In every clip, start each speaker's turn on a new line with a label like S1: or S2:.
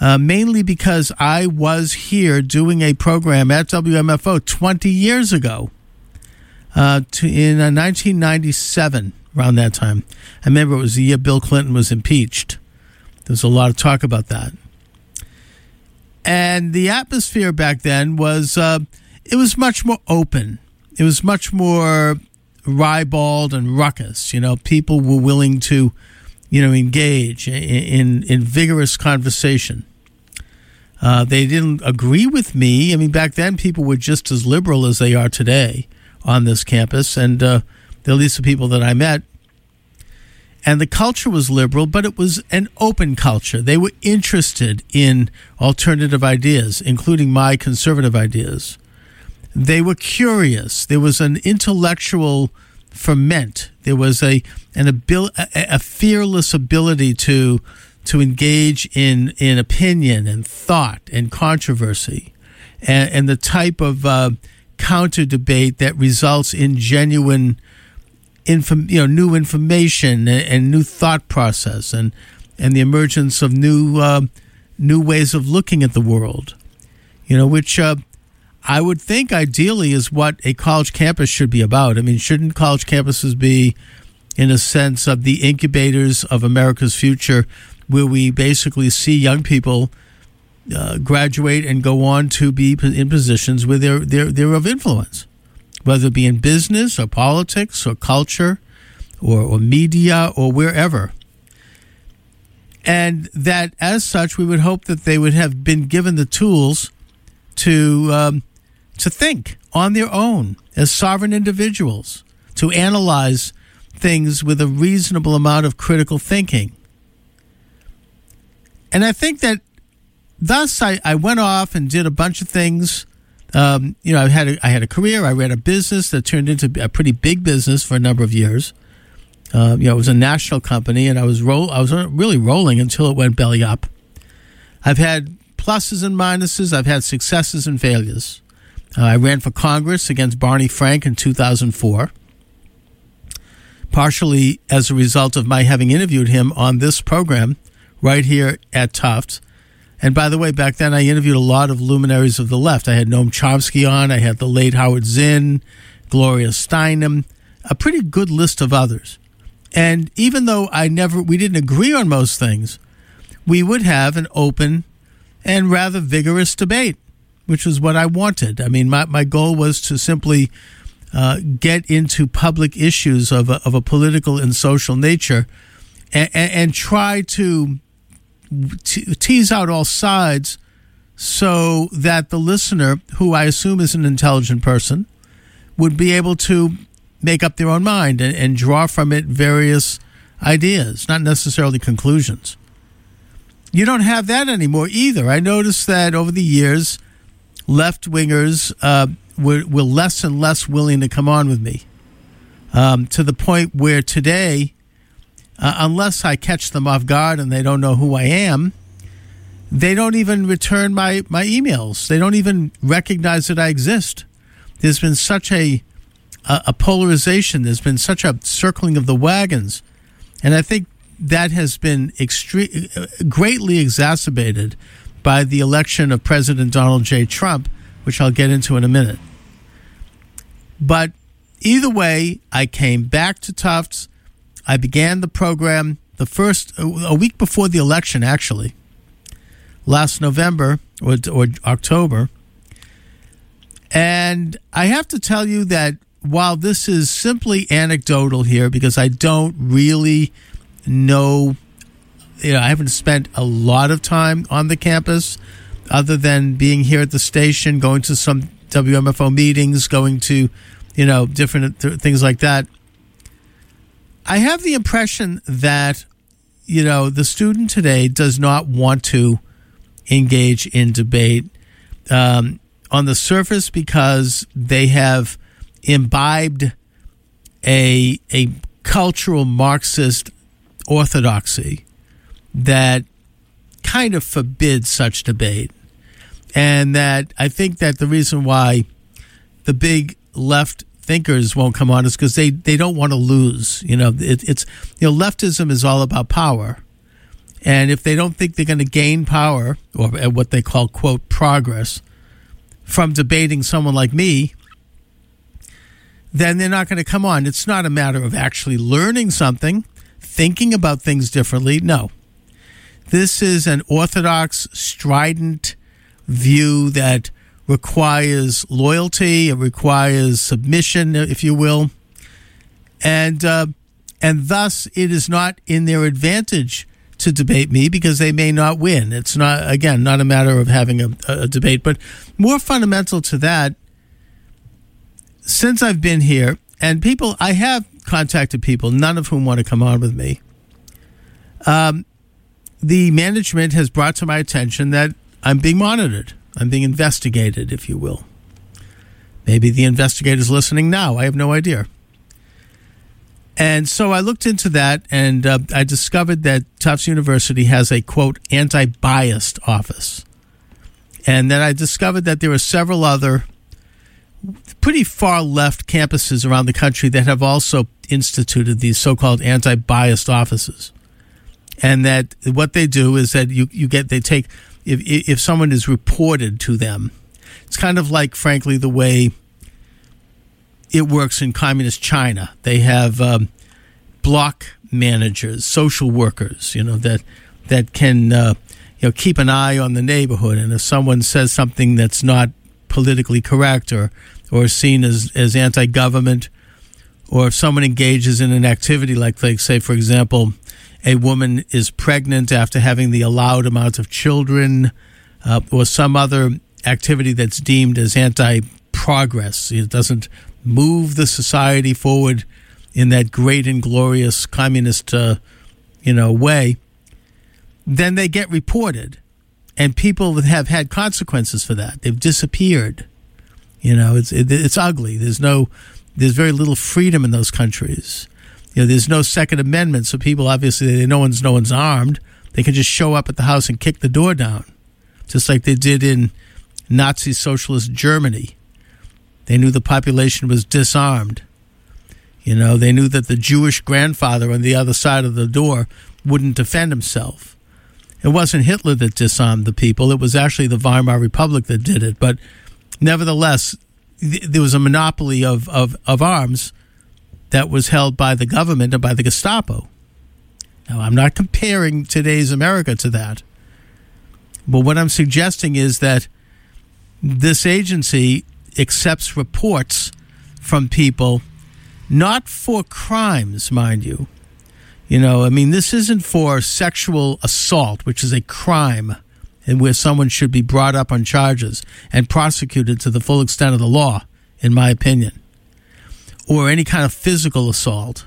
S1: mainly because I was here doing a program at WMFO 20 years ago, in 1997, around that time. I remember it was the year Bill Clinton was impeached. There was a lot of talk about that. And the atmosphere back then was, it was much more open. It was much more ribald and ruckus. People were willing to, engage in vigorous conversation. They didn't agree with me. I mean, back then people were just as liberal as they are today on this campus, and at least the people that I met. And the culture was liberal, but it was an open culture. They were interested in alternative ideas, including my conservative ideas. They were curious. There was an intellectual ferment. There was a fearless ability to engage in opinion and thought and controversy, and the type of counter debate that results in genuine new information and new thought process and the emergence of new ways of looking at the world, which I would think ideally is what a college campus should be about. I mean, shouldn't college campuses be, in a sense, of the incubators of America's future, where we basically see young people graduate and go on to be in positions where they're of influence, whether it be in business or politics or culture or media or wherever. And that, as such, we would hope that they would have been given the tools to think on their own as sovereign individuals, to analyze things with a reasonable amount of critical thinking. And I think that thus I went off and did a bunch of things. I had a career. I ran a business that turned into a pretty big business for a number of years. It was a national company, and I was really rolling until it went belly up. I've had pluses and minuses. I've had successes and failures. I ran for Congress against Barney Frank in 2004, partially as a result of my having interviewed him on this program right here at Tufts. And by the way, back then I interviewed a lot of luminaries of the left. I had Noam Chomsky on. I had the late Howard Zinn, Gloria Steinem, a pretty good list of others. And even though we didn't agree on most things, we would have an open and rather vigorous debate, which was what I wanted. I mean, my goal was to simply get into public issues of a political and social nature and try to tease out all sides so that the listener, who I assume is an intelligent person, would be able to make up their own mind and draw from it various ideas, not necessarily conclusions. You don't have that anymore either. I noticed that over the years, left-wingers were less and less willing to come on with me, to the point where today, unless I catch them off guard and they don't know who I am, they don't even return my emails. They don't even recognize that I exist. There's been such a polarization. There's been such a circling of the wagons. And I think that has been greatly exacerbated by the election of President Donald J. Trump, which I'll get into in a minute. But either way, I came back to Tufts. I began the program a week before the election, actually, last November or October. And I have to tell you that while this is simply anecdotal here, because I don't really know, I haven't spent a lot of time on the campus other than being here at the station, going to some WMFO meetings, going to, different things like that. I have the impression that, the student today does not want to engage in debate on the surface because they have imbibed a cultural Marxist orthodoxy that kind of forbids such debate. And that I think that the reason why the big left thinkers won't come on is because they don't want to lose. Leftism is all about power. And if they don't think they're going to gain power, or what they call, quote, progress, from debating someone like me, then they're not going to come on. It's not a matter of actually learning something, thinking about things differently. No. This is an orthodox, strident view that requires loyalty, it requires submission, if you will. And thus, it is not in their advantage to debate me because they may not win. It's not, again, not a matter of having a debate, but more fundamental to that, since I've been here, and I have contacted people, none of whom want to come on with me. The management has brought to my attention that I'm being monitored. I'm being investigated, if you will. Maybe the investigator's listening now. I have no idea. And so I looked into that, and I discovered that Tufts University has a, quote, anti-biased office. And then I discovered that there are several other pretty far-left campuses around the country that have also instituted these so-called anti-biased offices. And that what they do is that if someone is reported to them, it's kind of like, frankly, the way it works in communist China. They have block managers, social workers, that can keep an eye on the neighborhood. And if someone says something that's not politically correct or seen as anti-government, or if someone engages in an activity like say, for example, a woman is pregnant after having the allowed amount of children, or some other activity that's deemed as anti-progress. It doesn't move the society forward in that great and glorious communist, way. Then they get reported, and people have had consequences for that. They've disappeared. It's ugly. There's very little freedom in those countries. There's no Second Amendment, so people obviously, no one's armed. They can just show up at the house and kick the door down, just like they did in Nazi socialist Germany. They knew the population was disarmed. They knew that the Jewish grandfather on the other side of the door wouldn't defend himself. It wasn't Hitler that disarmed the people. It was actually the Weimar Republic that did it. But nevertheless, there was a monopoly of arms that was held by the government and by the Gestapo. Now, I'm not comparing today's America to that. But what I'm suggesting is that this agency accepts reports from people, not for crimes, mind you. This isn't for sexual assault, which is a crime, and where someone should be brought up on charges and prosecuted to the full extent of the law, in my opinion, or any kind of physical assault.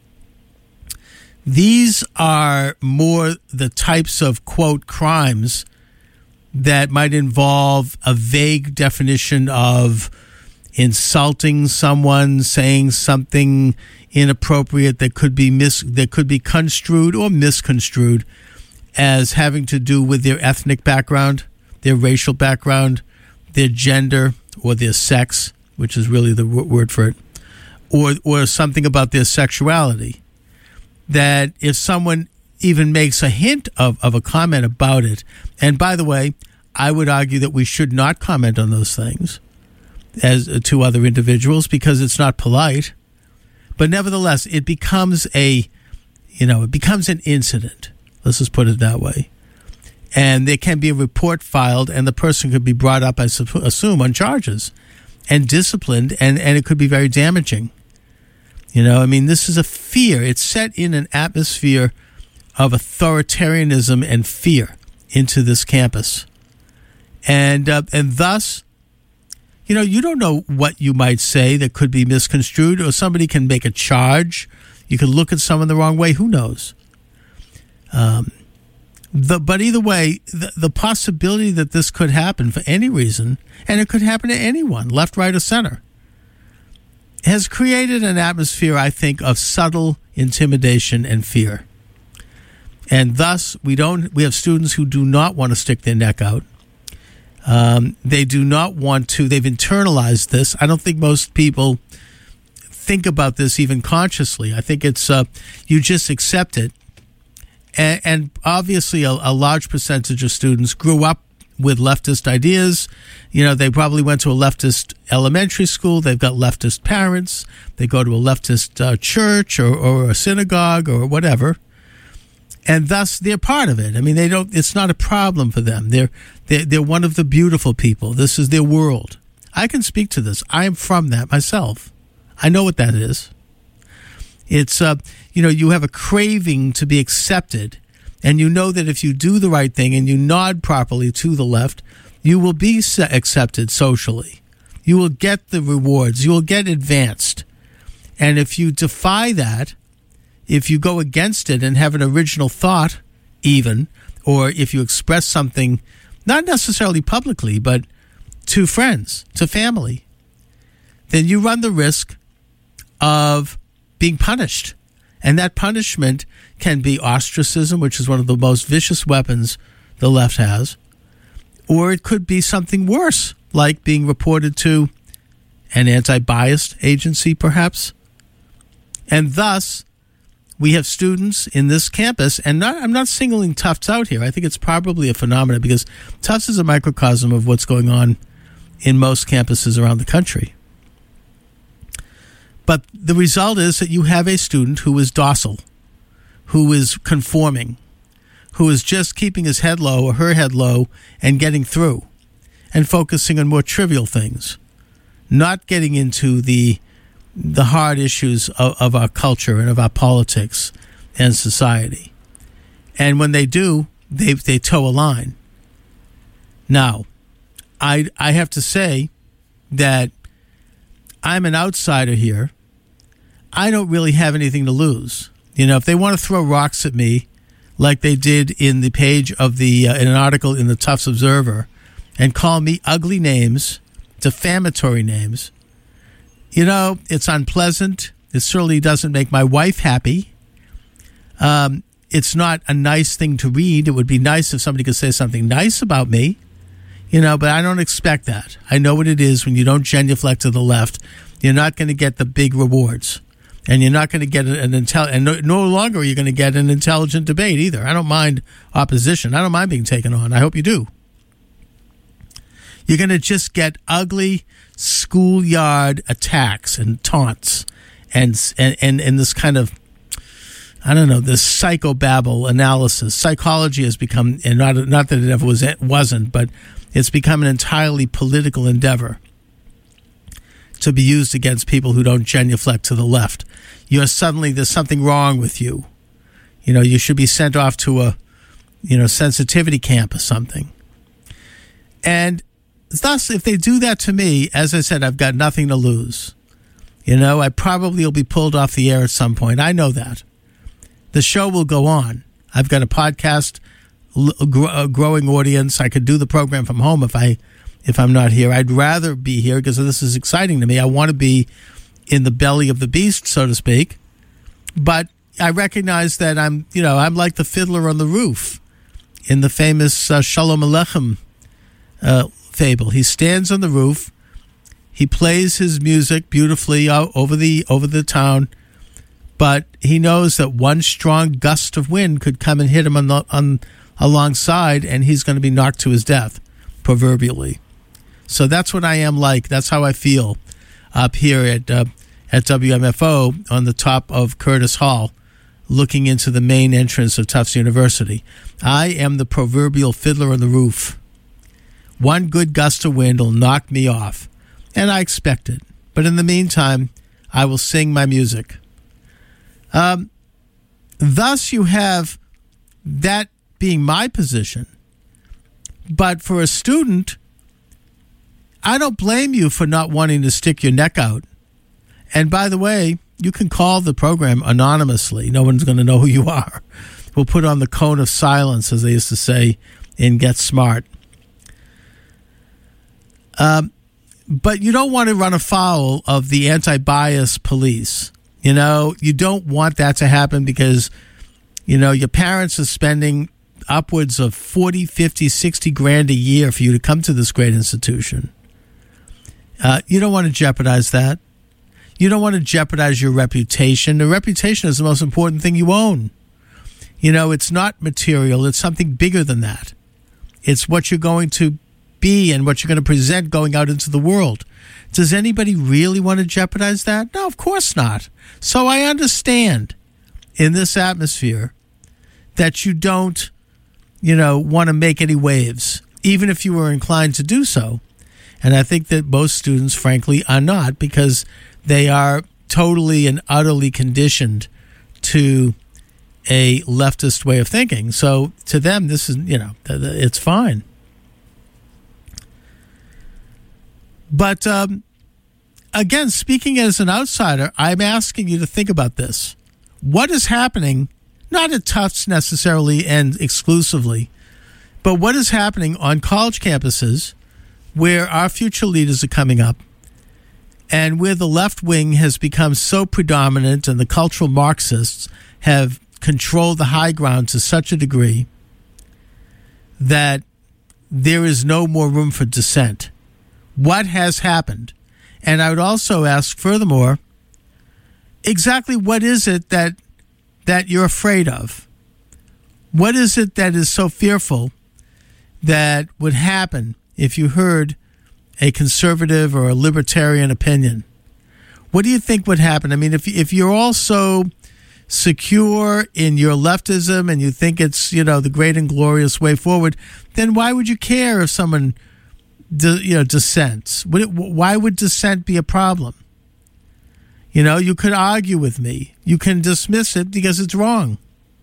S1: These are more the types of, quote, crimes that might involve a vague definition of insulting someone, saying something inappropriate that could be construed or misconstrued as having to do with their ethnic background, their racial background, their gender, or their sex, which is really the word for it, or something about their sexuality. That if someone even makes a hint of a comment about it, and by the way, I would argue that we should not comment on those things as to other individuals because it's not polite. But nevertheless, it becomes an incident. Let's just put it that way. And there can be a report filed, and the person could be brought up, I assume, on charges and disciplined, and it could be very damaging. This is a fear. It's set in an atmosphere of authoritarianism and fear into this campus. And thus, you don't know what you might say that could be misconstrued, or somebody can make a charge. You can look at someone the wrong way. Who knows? But either way, the possibility that this could happen for any reason, and it could happen to anyone, left, right, or center, has created an atmosphere, I think, of subtle intimidation and fear. And thus, we have students who do not want to stick their neck out. They do not want to. They've internalized this. I don't think most people think about this even consciously. I think it's you just accept it, And obviously a large percentage of students grew up with leftist ideas. You know, they probably went to a leftist elementary school. They've got leftist parents. They go to a leftist church or a synagogue or whatever. And thus they're part of it. I mean, it's not a problem for them. They're one of the beautiful people. This is their world. I can speak to this. I am from that myself. I know what that is. It's, you have a craving to be accepted, and you know that if you do the right thing and you nod properly to the left, you will be accepted socially. You will get the rewards. You will get advanced. And if you defy that, if you go against it and have an original thought even, or if you express something, not necessarily publicly, but to friends, to family, then you run the risk of being punished. And that punishment can be ostracism, which is one of the most vicious weapons the left has, or it could be something worse, like being reported to an anti-biased agency, perhaps. And thus, we have students in this campus, and I'm not singling Tufts out here. I think it's probably a phenomenon because Tufts is a microcosm of what's going on in most campuses around the country. But the result is that you have a student who is docile, who is conforming, who is just keeping his head low or her head low and getting through and focusing on more trivial things, not getting into the hard issues of our culture and of our politics and society. And when they do, they toe a line. Now, I have to say that I'm an outsider here. I don't really have anything to lose. You know, if they want to throw rocks at me, like they did in the page of in an article in the Tufts Observer, and call me ugly names, defamatory names, you know, it's unpleasant. It certainly doesn't make my wife happy. It's not a nice thing to read. It would be nice if somebody could say something nice about me, you know, but I don't expect that. I know what it is when you don't genuflect to the left. You're not going to get the big rewards, and you're not going to get no longer are you going to get an intelligent debate either. I don't mind opposition. I don't mind being taken on. I hope you do. You're going to just get ugly schoolyard attacks and taunts and this kind of, I don't know, this psychobabble analysis. Psychology has become, and not that it ever wasn't, but it's become an entirely political endeavor to be used against people who don't genuflect to the left. There's something wrong with you. You know, you should be sent off to a, sensitivity camp or something. And thus, if they do that to me, as I said, I've got nothing to lose. You know, I probably will be pulled off the air at some point. I know that. The show will go on. I've got a podcast, a growing audience. I could do the program from home if I'm not here. I'd rather be here because this is exciting to me. I want to be in the belly of the beast, so to speak. But I recognize that I'm like the fiddler on the roof in the famous Shalom Aleichem fable. He stands on the roof. He plays his music beautifully over the town, but he knows that one strong gust of wind could come and hit him on alongside, and he's going to be knocked to his death, proverbially. So that's what I am like. That's how I feel up here at WMFO on the top of Curtis Hall, looking into the main entrance of Tufts University. I am the proverbial fiddler on the roof. One good gust of wind will knock me off, and I expect it. But in the meantime, I will sing my music. Thus, you have that being my position. But for a student, I don't blame you for not wanting to stick your neck out. And by the way, you can call the program anonymously. No one's going to know who you are. We'll put on the cone of silence, as they used to say in Get Smart. But you don't want to run afoul of the anti-bias police. You know, you don't want that to happen because, your parents are spending upwards of 40, 50, 60 grand a year for you to come to this great institution. You don't want to jeopardize that. You don't want to jeopardize your reputation. The reputation is the most important thing you own. It's not material. It's something bigger than that. It's what you're going to be and what you're going to present going out into the world. Does anybody really want to jeopardize that? No, of course not. So I understand in this atmosphere that you don't, want to make any waves, even if you were inclined to do so. And I think that most students, frankly, are not, because they are totally and utterly conditioned to a leftist way of thinking. So to them, this is, it's fine. But again, speaking as an outsider, I'm asking you to think about this. What is happening, not at Tufts necessarily and exclusively, but what is happening on college campuses where our future leaders are coming up and where the left wing has become so predominant and the cultural Marxists have controlled the high ground to such a degree that there is no more room for dissent. What has happened? And I would also ask, furthermore, exactly what is it that you're afraid of? What is it that is so fearful that would happen if you heard a conservative or a libertarian opinion? What do you think would happen? I mean, if you're all so secure in your leftism and you think it's, the great and glorious way forward, then why would you care if someone dissents? Why would dissent be a problem? You could argue with me. You can dismiss it because it's wrong.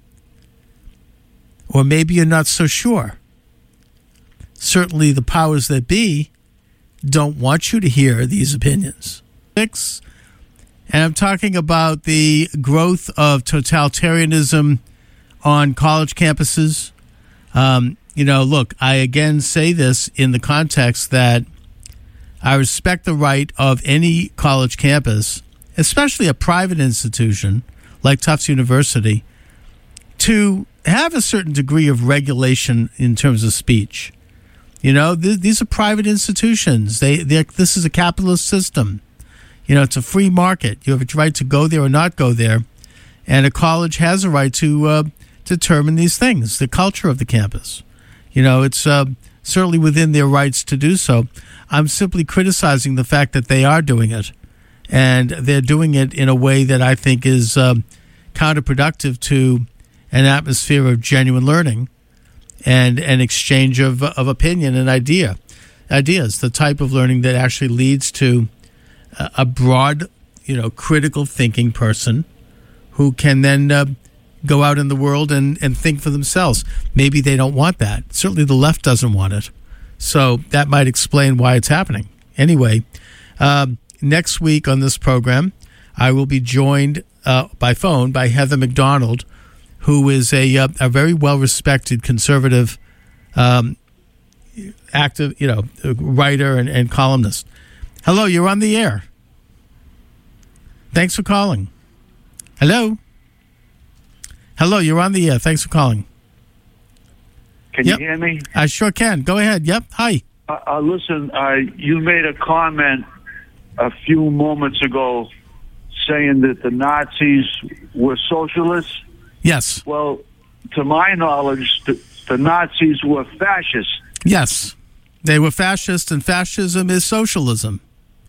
S1: Or maybe you're not so sure. Certainly the powers that be don't want you to hear these opinions. And I'm talking about the growth of totalitarianism on college campuses. Look, I again say this in the context that I respect the right of any college campus, especially a private institution like Tufts University, to have a certain degree of regulation in terms of speech. These are private institutions. This is a capitalist system. It's a free market. You have a right to go there or not go there. And a college has a right to determine these things, the culture of the campus. It's certainly within their rights to do so. I'm simply criticizing the fact that they are doing it. And they're doing it in a way that I think is counterproductive to an atmosphere of genuine learning and an exchange of opinion and ideas, the type of learning that actually leads to a broad, critical thinking person who can then go out in the world and think for themselves. Maybe they don't want that. Certainly the left doesn't want it. So that might explain why it's happening. Anyway, next week on this program, I will be joined by phone by Heather McDonald, who is a very well-respected conservative active, writer and columnist. Hello, you're on the air. Thanks for calling. Hello, you're on the air. Thanks for calling.
S2: Can you hear me?
S1: I sure can. Go ahead. Yep. Hi.
S2: Listen, you made a comment a few moments ago saying that the Nazis were socialists.
S1: Yes.
S2: Well, to my knowledge, the Nazis were fascists.
S1: Yes. They were fascist, and fascism is socialism.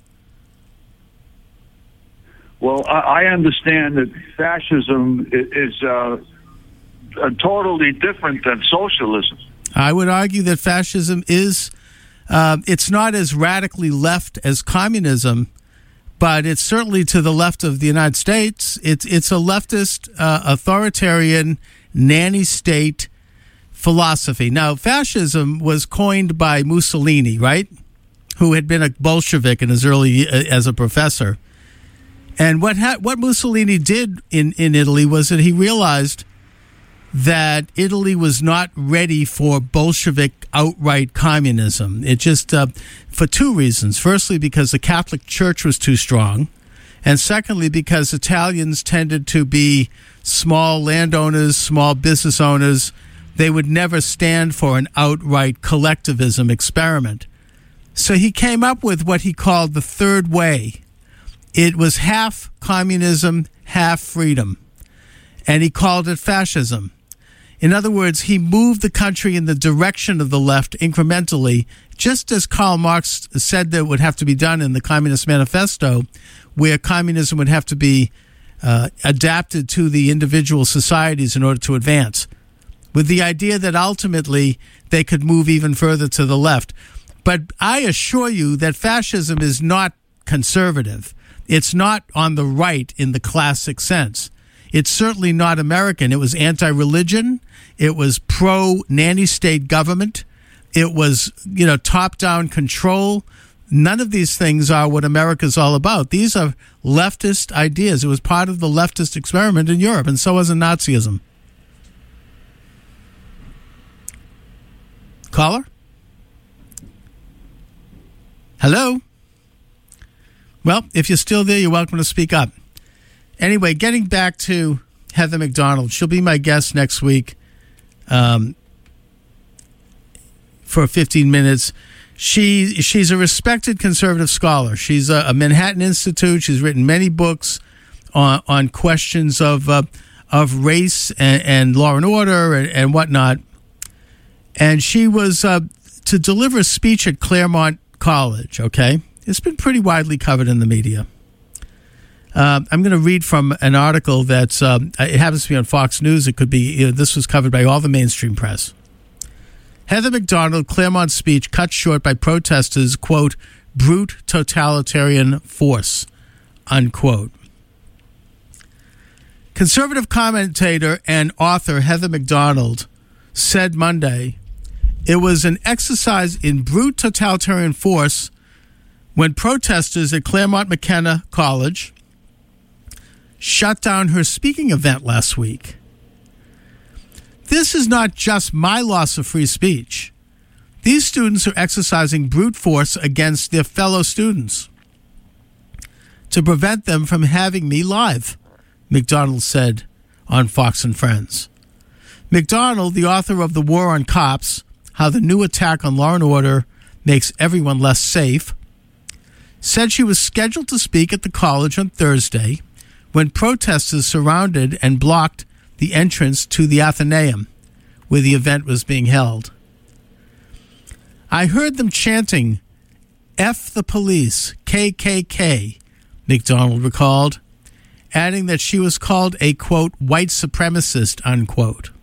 S2: Well, I understand that fascism is totally different than socialism.
S1: I would argue that fascism is, it's not as radically left as communism, but it's certainly to the left of the United States. It's a leftist, authoritarian, nanny state philosophy. Now, fascism was coined by Mussolini, right? Who had been a Bolshevik in his early as a professor. And what Mussolini did in Italy was that he realized that Italy was not ready for Bolshevik outright communism. It just, for two reasons. Firstly, because the Catholic Church was too strong. And secondly, because Italians tended to be small landowners, small business owners. They would never stand for an outright collectivism experiment. So he came up with what he called the third way. It was half communism, half freedom. And he called it fascism. In other words, he moved the country in the direction of the left incrementally, just as Karl Marx said that would have to be done in the Communist Manifesto, where communism would have to be adapted to the individual societies in order to advance, with the idea that ultimately they could move even further to the left. But I assure you that fascism is not conservative. It's not on the right in the classic sense. It's certainly not American. It was anti-religion. It was pro-nanny state government. It was, top-down control. None of these things are what America's all about. These are leftist ideas. It was part of the leftist experiment in Europe, and so was Nazism. Caller? Hello? Well, if you're still there, you're welcome to speak up. Anyway, getting back to Heather Mac Donald, she'll be my guest next week for 15 minutes. She's a respected conservative scholar. She's a Manhattan Institute. She's written many books on questions of race and law and order and whatnot. And she was to deliver a speech at Claremont College, okay? It's been pretty widely covered in the media. I'm going to read from an article that's, it happens to be on Fox News. It could be, this was covered by all the mainstream press. Heather Mac Donald, Claremont speech cut short by protesters, quote, brute totalitarian force, unquote. Conservative commentator and author Heather Mac Donald said Monday, it was an exercise in brute totalitarian force when protesters at Claremont McKenna College shut down her speaking event last week. This is not just my loss of free speech. These students are exercising brute force against their fellow students to prevent them from having me live, Mac Donald said on Fox and Friends. Mac Donald, the author of The War on Cops, How the New Attack on Law and Order Makes Everyone Less Safe, said she was scheduled to speak at the college on Thursday when protesters surrounded and blocked the entrance to the Athenaeum, where the event was being held. I heard them chanting, F the police, KKK, Mac Donald recalled, adding that she was called a, quote, white supremacist, unquote.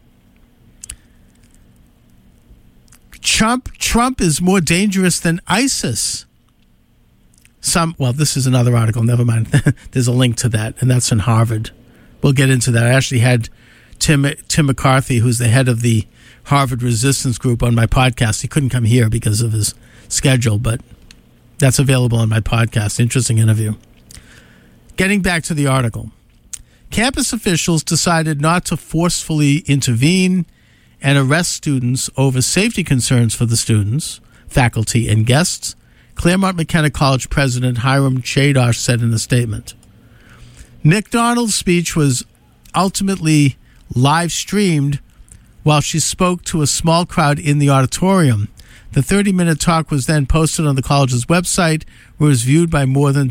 S1: Trump is more dangerous than ISIS. This is another article, never mind. There's a link to that, and that's in Harvard. We'll get into that. I actually had Tim McCarthy, who's the head of the Harvard Resistance Group, on my podcast. He couldn't come here because of his schedule, but that's available on my podcast. Interesting interview. Getting back to the article. Campus officials decided not to forcefully intervene and arrest students over safety concerns for the students, faculty, and guests, Claremont McKenna College President Hiram Chadosh said in a statement. Mac Donald's speech was ultimately live-streamed while she spoke to a small crowd in the auditorium. The 30-minute talk was then posted on the college's website, where it was viewed by more than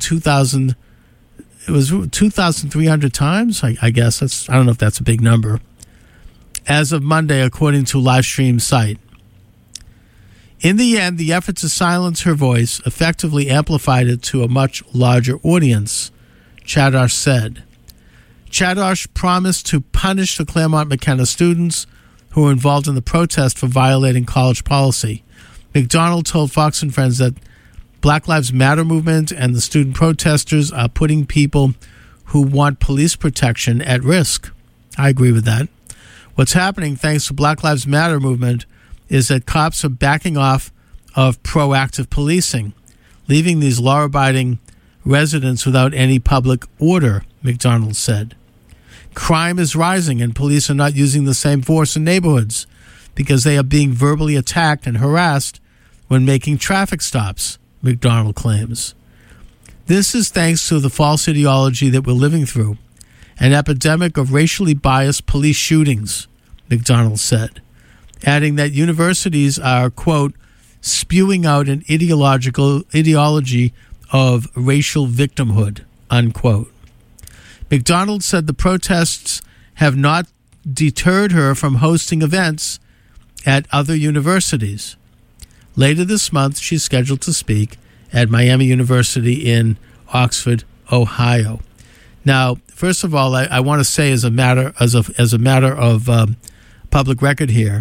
S1: 2,300 times, I guess. I don't know if that's a big number, as of Monday, according to Livestream site. In the end, the effort to silence her voice effectively amplified it to a much larger audience, Chadosh said. Chadosh promised to punish the Claremont McKenna students who were involved in the protest for violating college policy. Mac Donald told Fox and Friends that Black Lives Matter movement and the student protesters are putting people who want police protection at risk. I agree with that. What's happening, thanks to Black Lives Matter movement, is that cops are backing off of proactive policing, leaving these law-abiding residents without any public order, Mac Donald said. Crime is rising and police are not using the same force in neighborhoods because they are being verbally attacked and harassed when making traffic stops, Mac Donald claims. This is thanks to the false ideology that we're living through, an epidemic of racially biased police shootings, Mac Donald said, adding that universities are, quote, spewing out an ideology of racial victimhood, unquote. Mac Donald said the protests have not deterred her from hosting events at other universities. Later this month, she's scheduled to speak at Miami University in Oxford, Ohio. Now, first of all, I want to say as a matter of public record here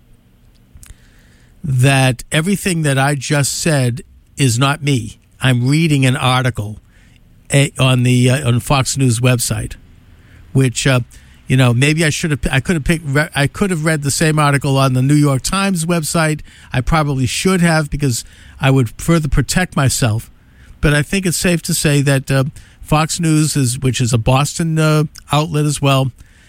S1: that everything that I just said is not me. I'm reading an article on Fox News website, which maybe I could have read the same article on the New York Times website. I probably should have, because I would further protect myself. But I think it's safe to say that Fox News, which is a Boston outlet as well,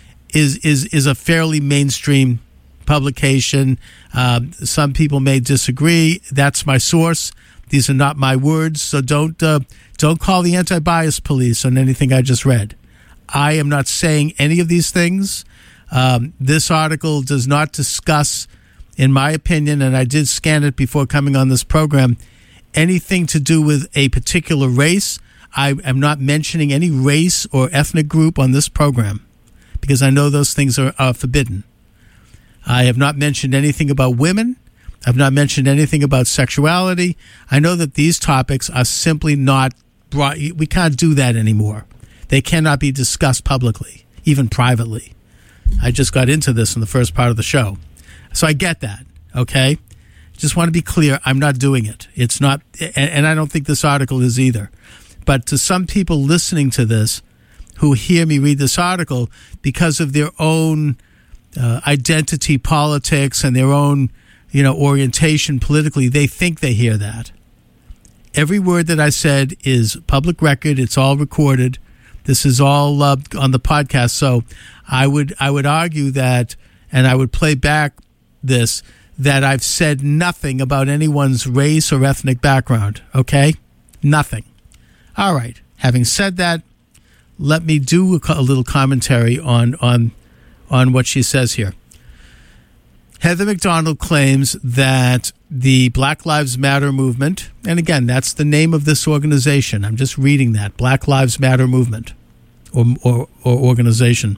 S1: is a fairly mainstream publication. Some people may disagree. That's my source. These are not my words, so don't call the anti-bias police on anything I just read. I am not saying any of these things. This article does not discuss, in my opinion, and I did scan it before coming on this program, anything to do with a particular race. I am not mentioning any race or ethnic group on this program because I know those things are forbidden. I have not mentioned anything about women. I've not mentioned anything about sexuality. I know that these topics are simply not brought. We can't do that anymore. They cannot be discussed publicly, even privately. I just got into this in the first part of the show. So I get that, okay? Just want to be clear, I'm not doing it. It's not, and I don't think this article is either. But to some people listening to this who hear me read this article, because of their own identity politics and their own orientation politically, they think they hear that. Every word that I said is public record. It's all recorded. This is all on the podcast. So I would argue that, and I would play back this, that I've said nothing about anyone's race or ethnic background. Okay? Nothing. All right. Having said that, let me do a little commentary on what she says here. Heather McDonald claims that the Black Lives Matter movement, and again, that's the name of this organization. I'm just reading that, Black Lives Matter movement or organization,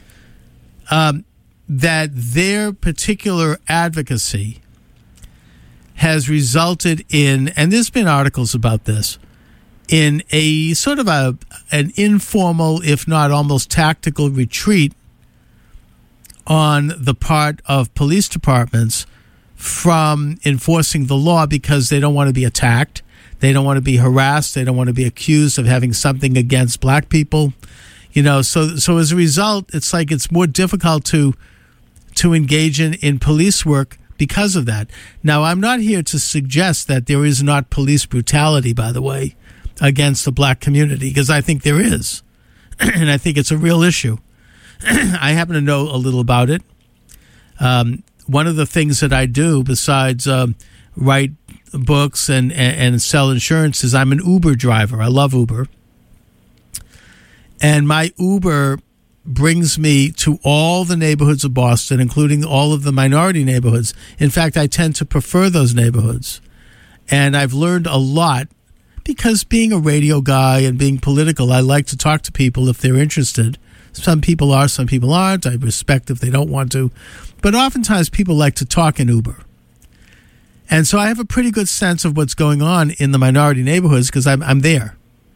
S1: that their particular advocacy has resulted in, and there's been articles about this, in a sort of an informal, if not almost tactical retreat on the part of police departments from enforcing the law because they don't want to be attacked. They don't want to be harassed. They don't want to be accused of having something against black people. So as a result, it's like it's more difficult to engage in police work because of that. Now, I'm not here to suggest that there is not police brutality, by the way, against the black community, because I think there is. And I think it's a real issue. I happen to know a little about it. One of the things that I do besides write books and sell insurance is I'm an Uber driver. I love Uber. And my Uber brings me to all the neighborhoods of Boston, including all of the minority neighborhoods. In fact, I tend to prefer those neighborhoods. And I've learned a lot because being a radio guy and being political, I like to talk to people if they're interested. Some people are, some people aren't. I respect if they don't want to. But oftentimes people like to talk in Uber. And so I have a pretty good sense of what's going on in the minority neighborhoods because I'm there.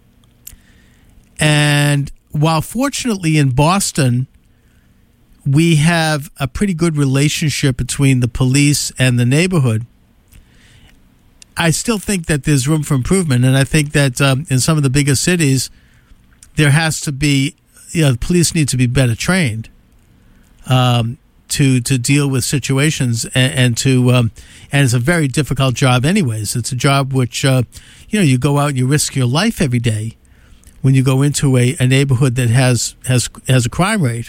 S1: And while fortunately in Boston, we have a pretty good relationship between the police and the neighborhood, I still think that there's room for improvement. And I think that in some of the bigger cities, there has to be, the police need to be better trained to deal with situations and it's a very difficult job anyways. It's a job which, you go out and you risk your life every day when you go into a neighborhood that has a crime rate.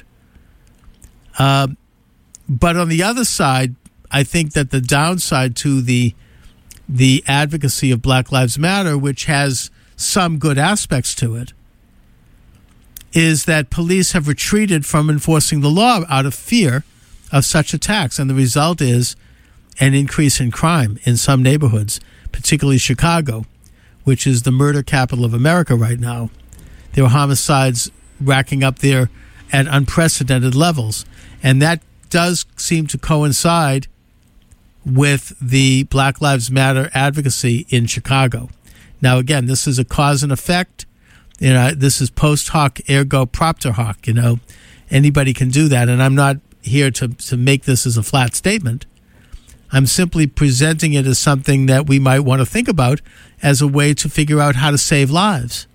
S1: But on the other side, I think that the downside to the advocacy of Black Lives Matter, which has some good aspects to it, is that police have retreated from enforcing the law out of fear of such attacks. And the result is an increase in crime in some neighborhoods, particularly Chicago, which is the murder capital of America right now. There are homicides racking up there at unprecedented levels. And that does seem to coincide with the Black Lives Matter advocacy in Chicago. Now, again, this is a cause and effect. This is post hoc ergo propter hoc. Anybody can do that. And I'm not here to make this as a flat statement. I'm simply presenting it as something that we might want to think about as a way to figure out how to save lives.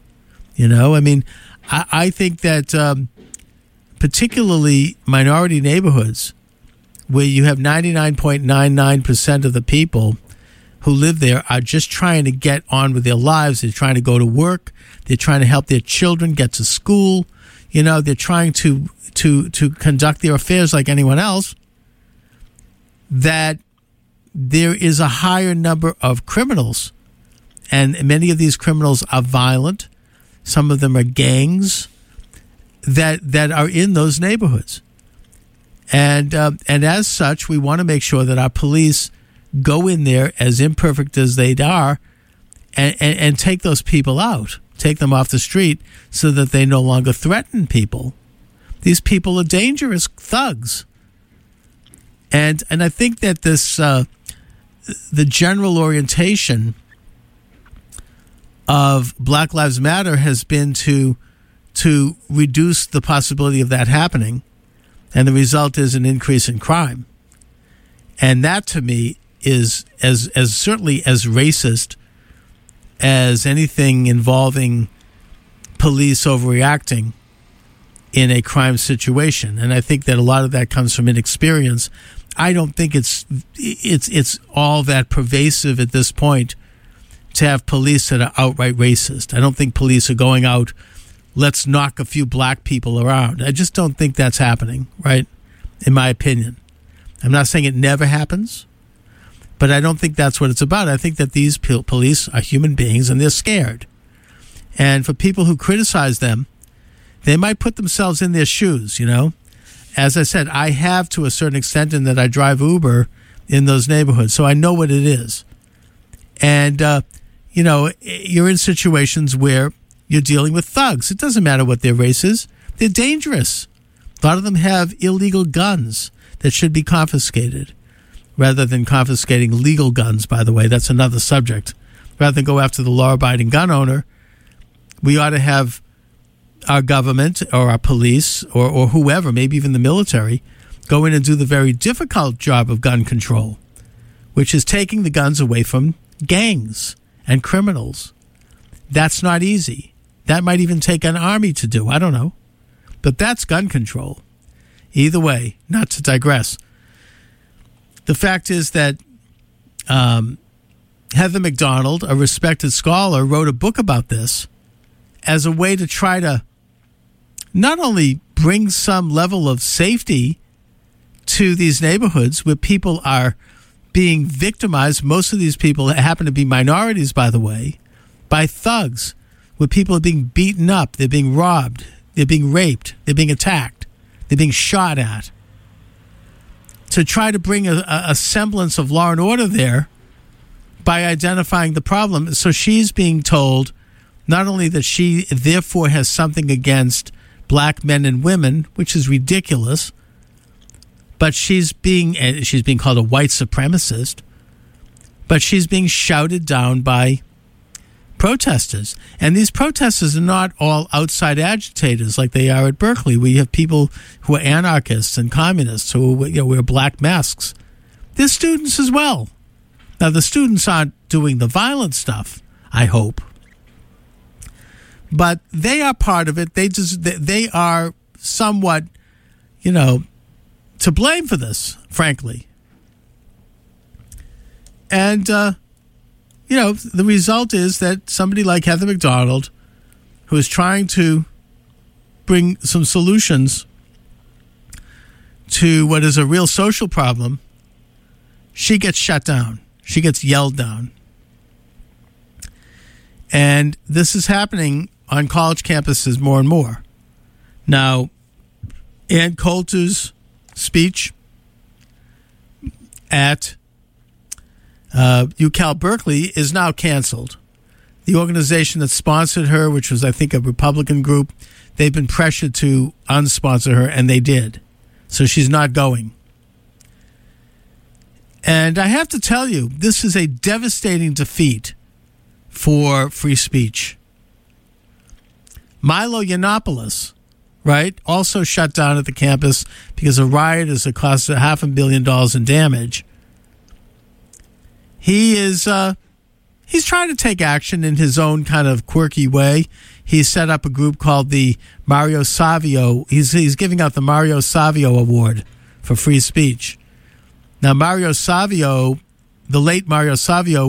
S1: I think that particularly minority neighborhoods where you have 99.99% of the people who live there are just trying to get on with their lives. They're trying to go to work. They're trying to help their children get to school. They're trying to conduct their affairs like anyone else. That there is a higher number of criminals, and many of these criminals are violent. Some of them are gangs that are in those neighborhoods. And as such, we want to make sure that our police go in there, as imperfect as they are, and take those people out, take them off the street so that they no longer threaten people. These people are dangerous thugs. And I think that this the general orientation of Black Lives Matter has been to reduce the possibility of that happening, and the result is an increase in crime. And that, to me, is as certainly as racist as anything involving police overreacting in a crime situation. And I think that a lot of that comes from inexperience. I don't think it's all that pervasive at this point to have police that are outright racist. I don't think police are going out, let's knock a few black people around. I just don't think that's happening, right? In my opinion. I'm not saying it never happens, but I don't think that's what it's about. I think that these police are human beings and they're scared. And for people who criticize them, they might put themselves in their shoes, As I said, I have to a certain extent in that I drive Uber in those neighborhoods, so I know what it is. And, you're in situations where you're dealing with thugs. It doesn't matter what their race is. They're dangerous. A lot of them have illegal guns that should be confiscated, rather than confiscating legal guns, by the way. That's another subject. Rather than go after the law-abiding gun owner, we ought to have our government or our police or whoever, maybe even the military, go in and do the very difficult job of gun control, which is taking the guns away from gangs and criminals. That's not easy. That might even take an army to do. I don't know. But that's gun control. Either way, not to digress. The fact is that Heather McDonald, a respected scholar, wrote a book about this as a way to try to not only bring some level of safety to these neighborhoods where people are being victimized. Most of these people happen to be minorities, by the way, by thugs, where people are being beaten up, they're being robbed, they're being raped, they're being attacked, they're being shot at. To try to bring a semblance of law and order there by identifying the problem. So she's being told not only that she therefore has something against black men and women, which is ridiculous, but she's being called a white supremacist, but she's being shouted down by protesters. And these protesters are not all outside agitators like they are at Berkeley. We have people who are anarchists and communists who wear black masks. They're students as well. Now, the students aren't doing the violent stuff, I hope. But they are part of it. They are somewhat, to blame for this, frankly. And, the result is that somebody like Heather McDonald, who is trying to bring some solutions to what is a real social problem, she gets shut down. She gets yelled down. And this is happening on college campuses more and more. Now, Ann Coulter's speech at UCal Berkeley is now canceled. the organization that sponsored her, which was, I think, a Republican group, they've been pressured to unsponsor her, and they did. So she's not going. And I have to tell you, this is a devastating defeat for free speech. Milo Yiannopoulos, right, also shut down at the campus because a riot has cost $500 million in damage. He is he's trying to take action in his own kind of quirky way. He set up a group called the Mario Savio. He's giving out the Mario Savio Award for free speech. Now, Mario Savio, the late Mario Savio,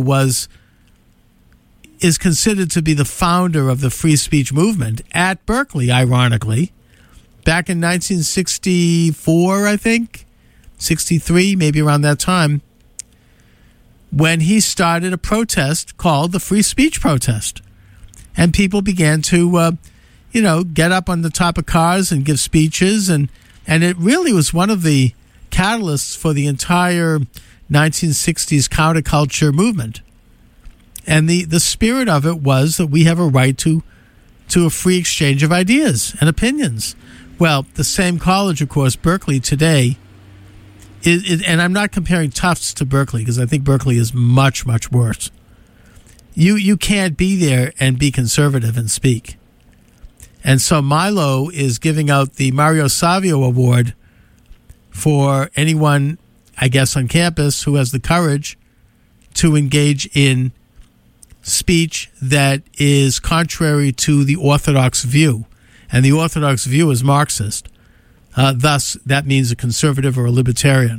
S1: is considered to be the founder of the free speech movement at Berkeley, ironically. Back in 1964, I think, 63, maybe around that time, when he started a protest called the Free Speech Protest. And people began to, get up on the top of cars and give speeches. And it really was one of the catalysts for the entire 1960s counterculture movement. And the spirit of it was that we have a right to a free exchange of ideas and opinions. Well, the same college, of course, Berkeley today, and I'm not comparing Tufts to Berkeley because I think Berkeley is much, much worse. You can't be there and be conservative and speak. And so Milo is giving out the Mario Savio Award for anyone, I guess, on campus who has the courage to engage in speech that is contrary to the orthodox view. And the orthodox view is Marxist. Thus, that means a conservative or a libertarian.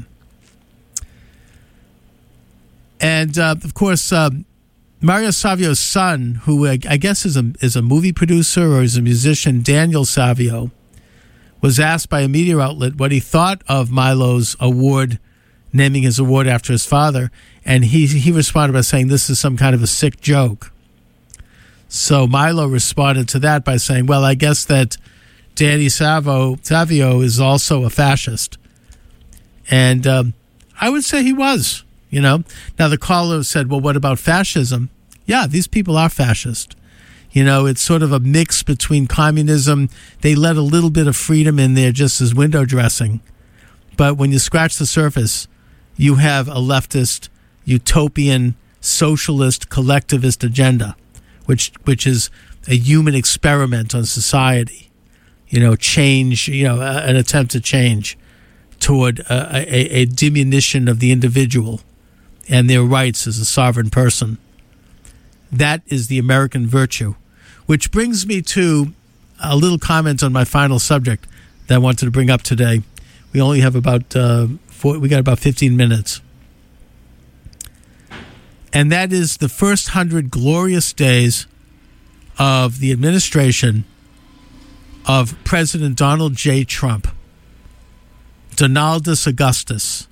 S1: And, of course, Mario Savio's son, who I guess is a movie producer or is a musician, Daniel Savio, was asked by a media outlet what he thought of Milo's award, naming his award after his father, and he responded by saying this is some kind of a sick joke. So Milo responded to that by saying, well, I guess that Danny Savio is also a fascist. And I would say he was, Now, the caller said, well, what about fascism? Yeah, these people are fascist. It's sort of a mix between communism. They let a little bit of freedom in there just as window dressing. But when you scratch the surface, you have a leftist, utopian, socialist, collectivist agenda, which is a human experiment on society. Change, an attempt to change toward a diminution of the individual and their rights as a sovereign person. That is the American virtue. Which brings me to a little comment on my final subject that I wanted to bring up today. We only have about 15 minutes. And that is the first 100 glorious days of the administration of President Donald J. Trump. Donaldus Augustus.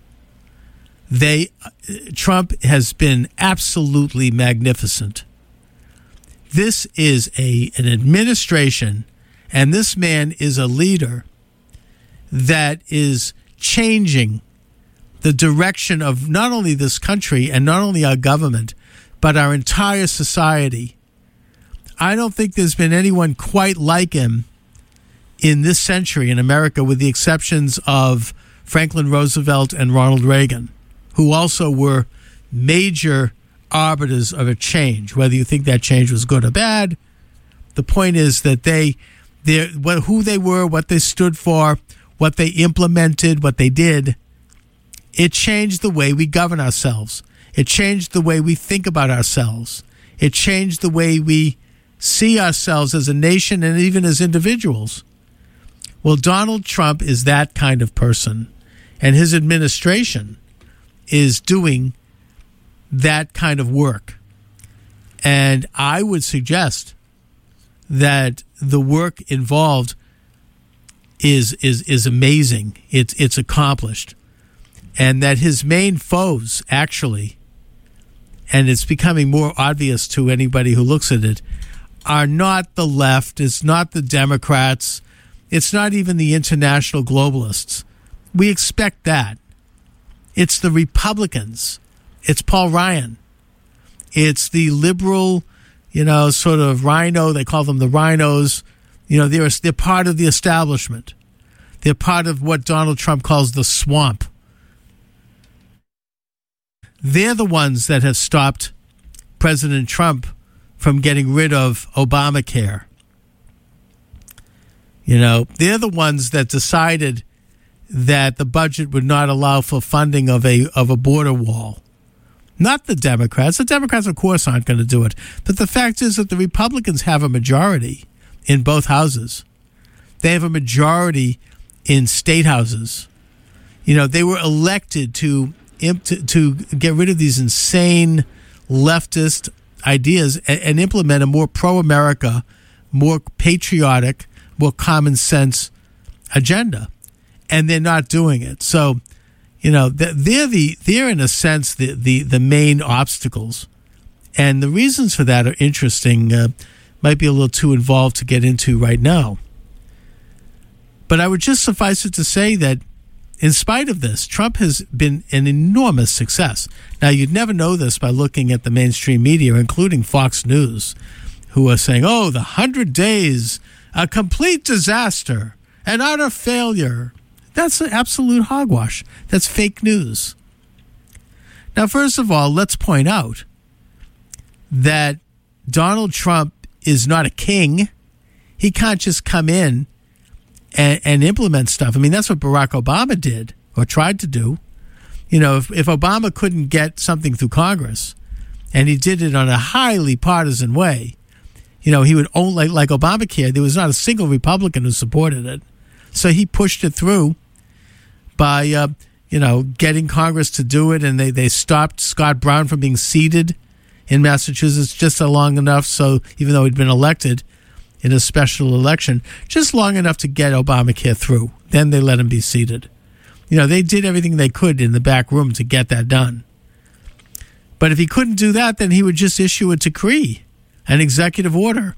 S1: Trump has been absolutely magnificent. This is an administration, and this man is a leader that is changing the direction of not only this country and not only our government, but our entire society. I don't think there's been anyone quite like him in this century in America, with the exceptions of Franklin Roosevelt and Ronald Reagan, who also were major arbiters of a change. Whether you think that change was good or bad, the point is that who they were, what they stood for, what they implemented, what they did, it changed the way we govern ourselves. It changed the way we think about ourselves. It changed the way we see ourselves as a nation and even as individuals. Well, Donald Trump is that kind of person, and his administration is doing that kind of work. And I would suggest that the work involved is amazing. It's accomplished. And that his main foes, actually, and it's becoming more obvious to anybody who looks at it, are not the left, it's not the Democrats, it's not even the international globalists. We expect that. It's the Republicans. It's Paul Ryan. It's the liberal sort of rhino. They call them the rhinos. They're part of the establishment. They're part of what Donald Trump calls the swamp. They're the ones that have stopped President Trump from getting rid of Obamacare. They're the ones that decided that the budget would not allow for funding of a border wall. Not the Democrats. The Democrats, of course, aren't going to do it. But the fact is that the Republicans have a majority in both houses. They have a majority in state houses. They were elected to get rid of these insane leftist ideas and implement a more pro-America, more patriotic, more common sense agenda. And they're not doing it. So, they're in a sense the main obstacles. And the reasons for that are interesting. Might be a little too involved to get into right now. But I would just suffice it to say that in spite of this, Trump has been an enormous success. Now, you'd never know this by looking at the mainstream media, including Fox News, who are saying, the 100 days, a complete disaster, an utter failure. That's absolute hogwash. That's fake news. Now, first of all, let's point out that Donald Trump is not a king. He can't just come in and implement stuff. I mean, that's what Barack Obama did or tried to do. If Obama couldn't get something through Congress, and he did it on a highly partisan way, he would only, like Obamacare, there was not a single Republican who supported it. So he pushed it through by, getting Congress to do it, and they stopped Scott Brown from being seated in Massachusetts just long enough, so even though he'd been elected in a special election, just long enough to get Obamacare through. Then they let him be seated. They did everything they could in the back room to get that done. But if he couldn't do that, then he would just issue a decree, an executive order,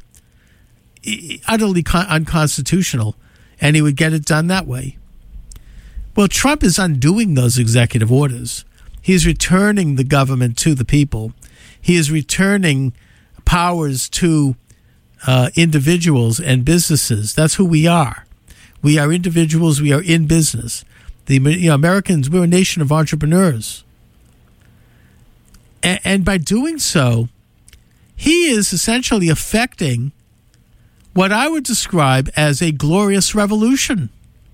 S1: utterly unconstitutional, and he would get it done that way. Well, Trump is undoing those executive orders. He's returning the government to the people. He is returning powers to individuals and businesses. That's who we are. We are individuals. We are in business. Americans, we're a nation of entrepreneurs. And by doing so, he is essentially affecting what I would describe as a glorious revolution.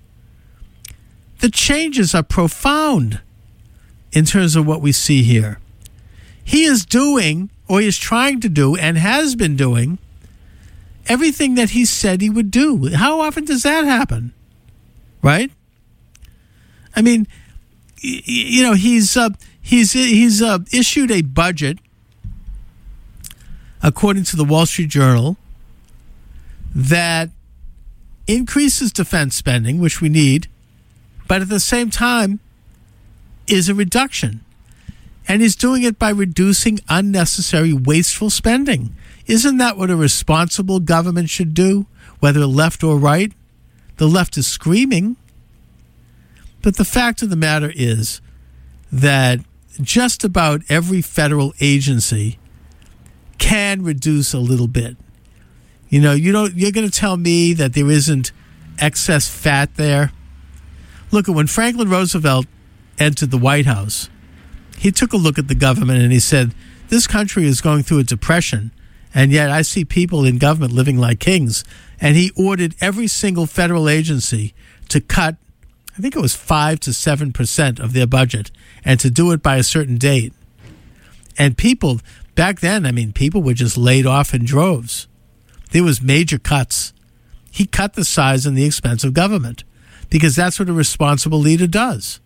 S1: The changes are profound in terms of what we see here. He is doing, or he is trying to do, and has been doing, everything that he said he would do. How often does that happen? Right? I mean, he's issued a budget, according to the Wall Street Journal, that increases defense spending, which we need, but at the same time is a reduction. And he's doing it by reducing unnecessary, wasteful spending. Isn't that what a responsible government should do, whether left or right? The left is screaming. But the fact of the matter is that just about every federal agency can reduce a little bit. You're going to tell me that there isn't excess fat there? Look, when Franklin Roosevelt entered the White House, he took a look at the government and he said, this country is going through a depression, and yet I see people in government living like kings. And he ordered every single federal agency to cut, I think it was 5 to 7% of their budget, and to do it by a certain date. And people, back then, people were just laid off in droves. There was major cuts. He cut the size and the expense of government because that's what a responsible leader does.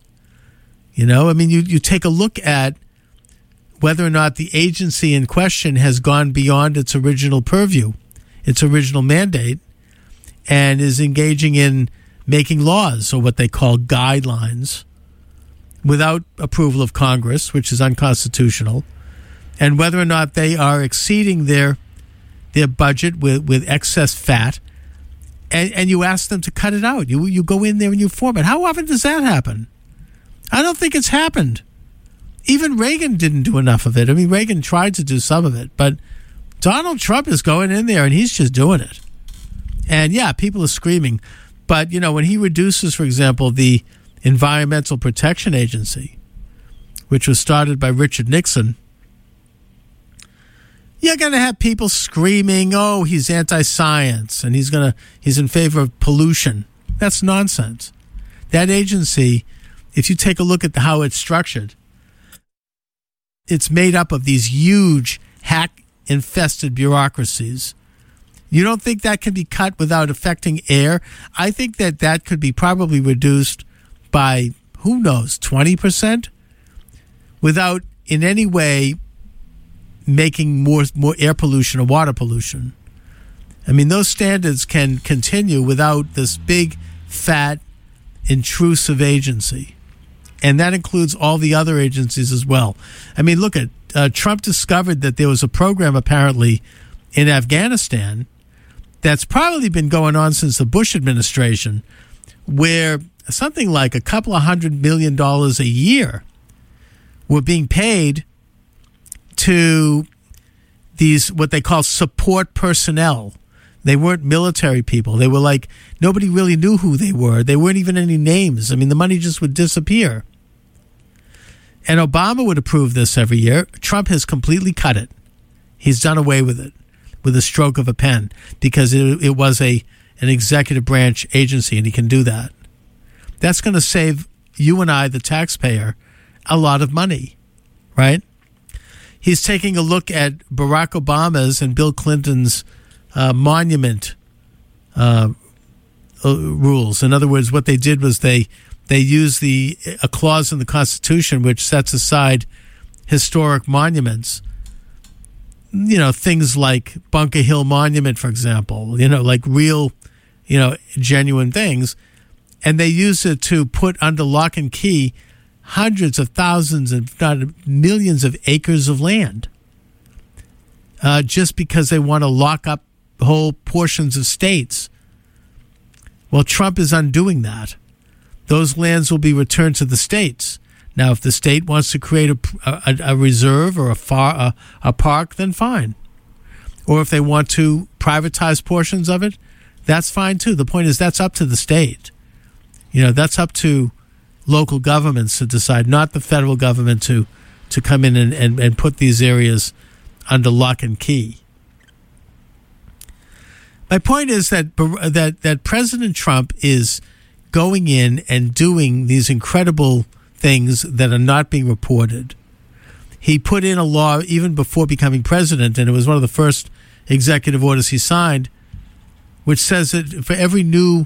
S1: You take a look at whether or not the agency in question has gone beyond its original purview, its original mandate, and is engaging in making laws, or what they call guidelines, without approval of Congress, which is unconstitutional, and whether or not they are exceeding their budget with excess fat, and you ask them to cut it out. You go in there and you form it. How often does that happen? I don't think it's happened. Even Reagan didn't do enough of it. Reagan tried to do some of it, but Donald Trump is going in there and he's just doing it. And yeah, people are screaming. But, when he reduces, for example, the Environmental Protection Agency, which was started by Richard Nixon, you're going to have people screaming, oh, he's anti-science and he's in favor of pollution. That's nonsense. That agency, if you take a look at how it's structured, it's made up of these huge hack-infested bureaucracies. You don't think that can be cut without affecting air? I think that could be probably reduced by, who knows, 20%, without in any way making more air pollution or water pollution. I mean, those standards can continue without this big, fat, intrusive agency. And that includes all the other agencies as well. I mean, look at Trump discovered that there was a program apparently in Afghanistan that's probably been going on since the Bush administration, where something like $200 million a year were being paid to these, what they call support personnel. They weren't military people. They were like, nobody really knew who they were. They weren't even any names. I mean, the money just would disappear. And Obama would approve this every year. Trump has completely cut it. He's done away with it with a stroke of a pen because it was an executive branch agency, and he can do that. That's going to save you and I, the taxpayer, a lot of money, right? He's taking a look at Barack Obama's and Bill Clinton's monument rules. In other words, what they did was they used a clause in the Constitution which sets aside historic monuments. Things like Bunker Hill Monument, for example, like real, genuine things. And they use it to put under lock and key hundreds of thousands, if not millions of acres of land, just because they want to lock up whole portions of states. Well, Trump is undoing that. Those lands will be returned to the states. Now, if the state wants to create a reserve or a park, then fine. Or if they want to privatize portions of it, that's fine too. The point is that's up to the state. That's up to local governments to decide, not the federal government to come in and put these areas under lock and key. My point is that President Trump is going in and doing these incredible things that are not being reported. He put in a law even before becoming president, and it was one of the first executive orders he signed, which says that for every new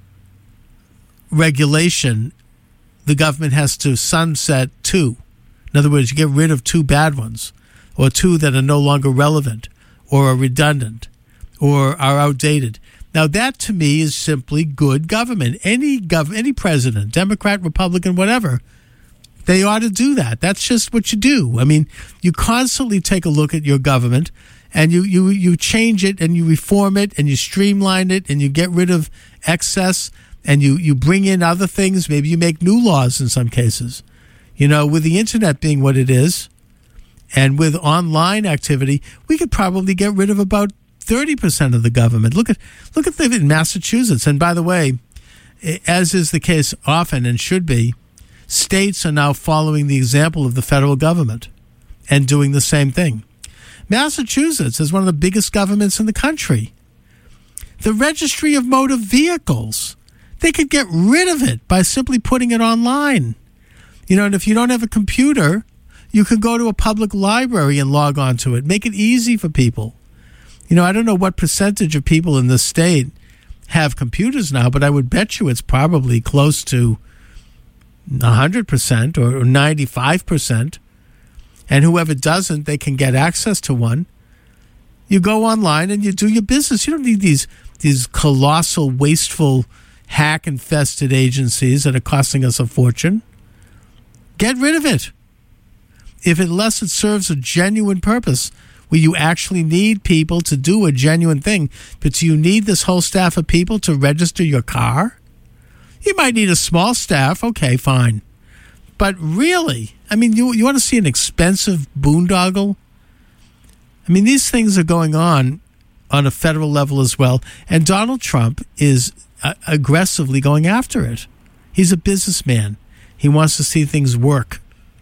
S1: regulation, the government has to sunset 2. In other words, you get rid of 2 bad ones, or 2 that are no longer relevant, or are redundant, or are outdated. Now, that to me is simply good government. Any president, Democrat, Republican, whatever, they ought to do that. That's just what you do. I mean, you constantly take a look at your government and you change it and you reform it and you streamline it and you get rid of excess and you bring in other things. Maybe you make new laws in some cases. With the internet being what it is and with online activity, we could probably get rid of about 30% of the government. Look at in Massachusetts. And by the way, as is the case often and should be, states are now following the example of the federal government and doing the same thing. Massachusetts is one of the biggest governments in the country. The Registry of Motor Vehicles, they could get rid of it by simply putting it online. And if you don't have a computer, you can go to a public library and log on to it. Make it easy for people. I don't know what percentage of people in this state have computers now, but I would bet you it's probably close to 100% or 95%. And whoever doesn't, they can get access to one. You go online and you do your business. You don't need these colossal, wasteful, hack-infested agencies that are costing us a fortune. Get rid of it. Unless it serves a genuine purpose, where you actually need people to do a genuine thing. But do you need this whole staff of people to register your car? You might need a small staff. Okay, fine. But really, I mean, you want to see an expensive boondoggle? I mean, these things are going on a federal level as well. And Donald Trump is aggressively going after it. He's a businessman. He wants to see things work.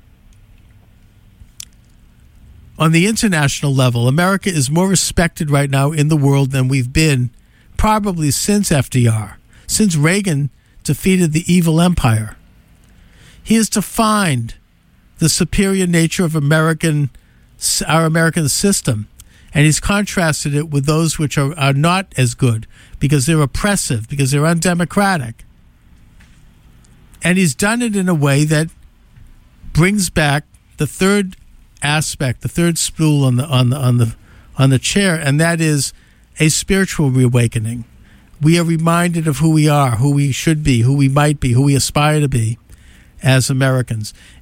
S1: On the international level, America is more respected right now in the world than we've been probably since FDR, since Reagan defeated the evil empire. He has defined the superior nature of our American system, and he's contrasted it with those which are not as good because they're oppressive, because they're undemocratic. And he's done it in a way that brings back the third aspect, the third spool on the chair, and that is a spiritual reawakening. We are reminded of who we are, who we should be, who we might be, who we aspire to be as Americans.